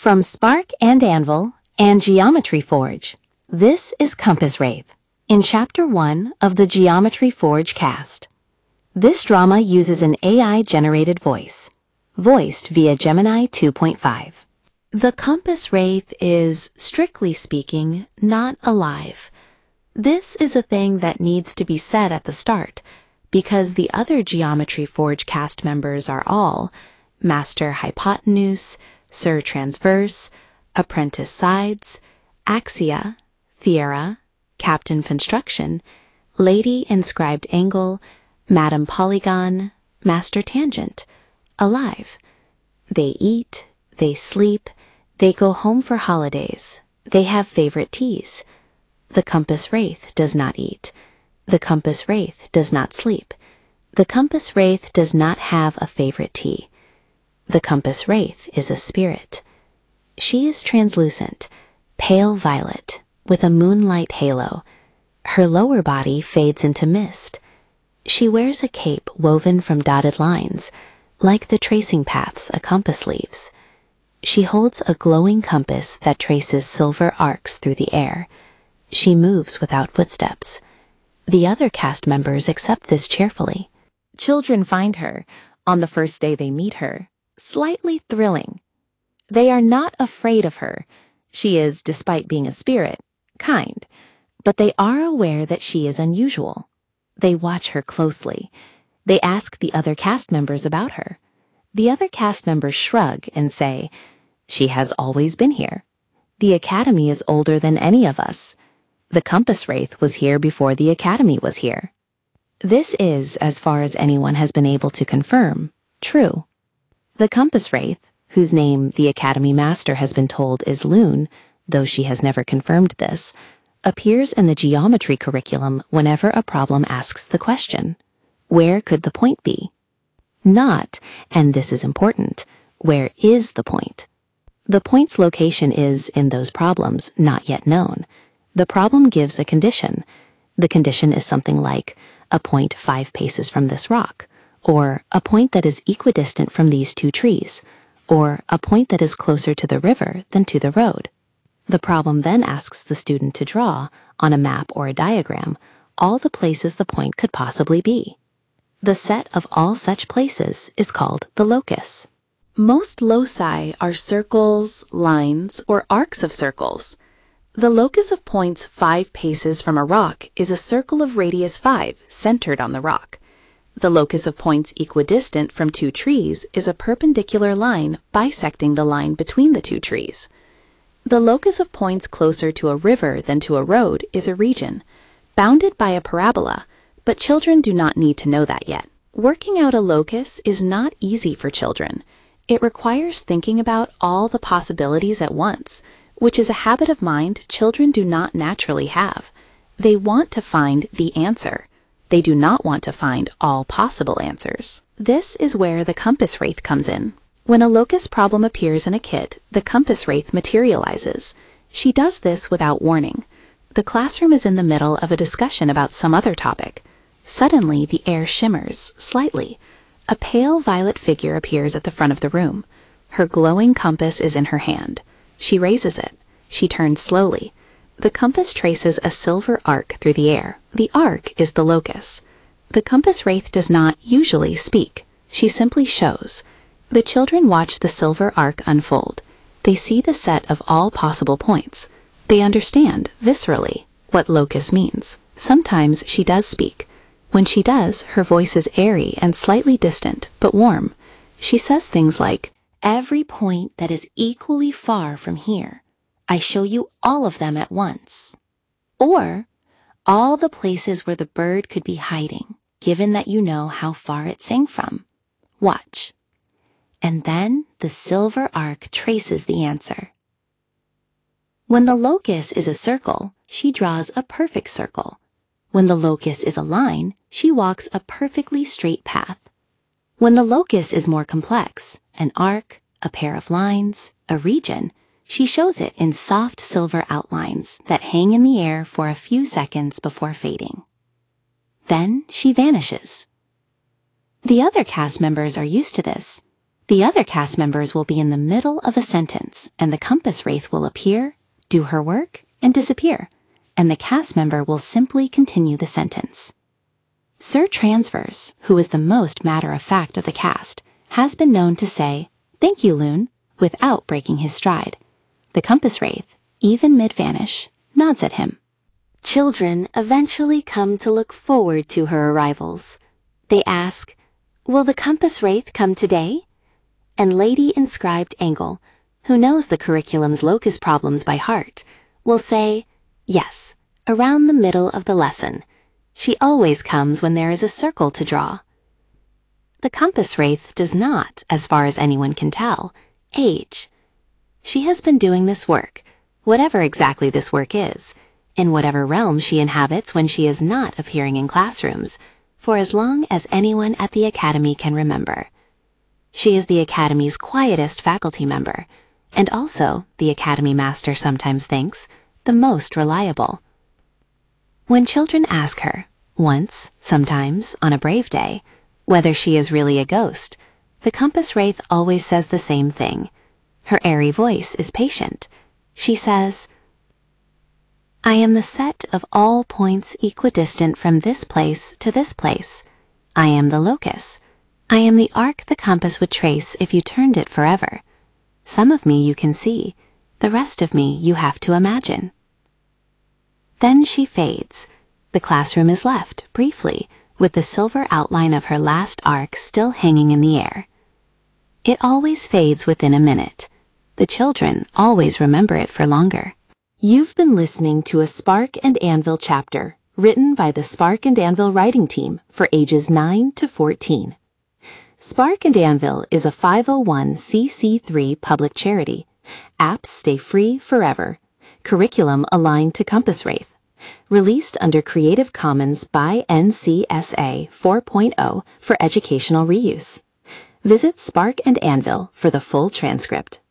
From Spark and Anvil and Geometry Forge, this is Compass Wraith, in Chapter 1 of the Geometry Forge cast. This drama uses an AI-generated voice, voiced via Gemini 2.5. The Compass Wraith is, strictly speaking, not alive. This is a thing that needs to be said at the start, because the other Geometry Forge cast members are all Master Hypotenuse, Sir Transverse, Apprentice Sides, Axia, Fiera, Captain Construction, Lady Inscribed Angle, Madam Polygon, Master Tangent, alive. They eat, they sleep, they go home for holidays, they have favorite teas. The Compass Wraith does not eat. The Compass Wraith does not sleep. The Compass Wraith does not have a favorite tea. The Compass Wraith is a spirit. She is translucent, pale violet, with a moonlight halo. Her lower body fades into mist. She wears a cape woven from dotted lines, like the tracing paths a compass leaves. She holds a glowing compass that traces silver arcs through the air. She moves without footsteps. The other cast members accept this cheerfully. Children find her, on the first day they meet her, slightly thrilling. They are not afraid of her. She is, despite being a spirit, kind, but they are aware that she is unusual. They watch her closely. They ask the other cast members about her. The other cast members shrug and say, "She has always been here. The Academy is older than any of us. The Compass Wraith was here before the Academy was here." This is, as far as anyone has been able to confirm, true. The Compass Wraith, whose name the Academy Master has been told is Lune, though she has never confirmed this, appears in the geometry curriculum whenever a problem asks the question, where could the point be? Not, and this is important, where is the point? The point's location is, in those problems, not yet known. The problem gives a condition. The condition is something like, a point 5 paces from this rock, or a point that is equidistant from these 2 trees, or a point that is closer to the river than to the road. The problem then asks the student to draw, on a map or a diagram, all the places the point could possibly be. The set of all such places is called the locus. Most loci are circles, lines, or arcs of circles. The locus of points 5 paces from a rock is a circle of radius 5 centered on the rock. The locus of points equidistant from 2 trees is a perpendicular line bisecting the line between the 2 trees. The locus of points closer to a river than to a road is a region, bounded by a parabola, but children do not need to know that yet. Working out a locus is not easy for children. It requires thinking about all the possibilities at once, which is a habit of mind children do not naturally have. They want to find the answer. They do not want to find all possible answers. This is where the Compass Wraith comes in. When a locus problem appears in a kit, the Compass Wraith materializes. She does this without warning. The classroom is in the middle of a discussion about some other topic. Suddenly, the air shimmers, slightly. A pale violet figure appears at the front of the room. Her glowing compass is in her hand. She raises it. She turns slowly. The compass traces a silver arc through the air. The arc is the locus. The Compass Wraith does not usually speak. She simply shows. The children watch the silver arc unfold. They see the set of all possible points. They understand, viscerally, what locus means. Sometimes she does speak. When she does, her voice is airy and slightly distant, but warm. She says things like, "Every point that is equally far from here, I show you all of them at once." Or, "All the places where the bird could be hiding, given that you know how far it sang from. Watch." And then the silver arc traces the answer. When the locus is a circle, she draws a perfect circle. When the locus is a line, she walks a perfectly straight path. When the locus is more complex, an arc, a pair of lines, a region, she shows it in soft silver outlines that hang in the air for a few seconds before fading. Then she vanishes. The other cast members are used to this. The other cast members will be in the middle of a sentence, and the compass wraith will appear, do her work, and disappear, and the cast member will simply continue the sentence. Sir Transverse, who is the most matter-of-fact of the cast, has been known to say, "Thank you, Loon," without breaking his stride. The compass wraith, even mid-vanish, nods at him. Children eventually come to look forward to her arrivals. They ask, "Will the compass wraith come today?" And Lady Inscribed Angle, who knows the curriculum's locus problems by heart, will say, "Yes, around the middle of the lesson. She always comes when there is a circle to draw." The compass wraith does not, as far as anyone can tell, age. She has been doing this work, whatever exactly this work is, in whatever realm she inhabits when she is not appearing in classrooms, for as long as anyone at the Academy can remember. She is the Academy's quietest faculty member, and also, the Academy Master sometimes thinks, the most reliable. When children ask her, once, sometimes, on a brave day, whether she is really a ghost, the compass wraith always says the same thing. Her airy voice is patient. She says, "I am the set of all points equidistant from this place to this place. I am the locus. I am the arc the compass would trace if you turned it forever. Some of me you can see, the rest of me you have to imagine." Then she fades. The classroom is left, briefly, with the silver outline of her last arc still hanging in the air. It always fades within a minute. The children always remember it for longer. You've been listening to a Spark and Anvil chapter, written by the Spark and Anvil writing team for ages 9 to 14. Spark and Anvil is a 501c3 public charity. Apps stay free forever. Curriculum aligned to Compass Wraith. Released under Creative Commons by NCSA 4.0 for educational reuse. Visit Spark and Anvil for the full transcript.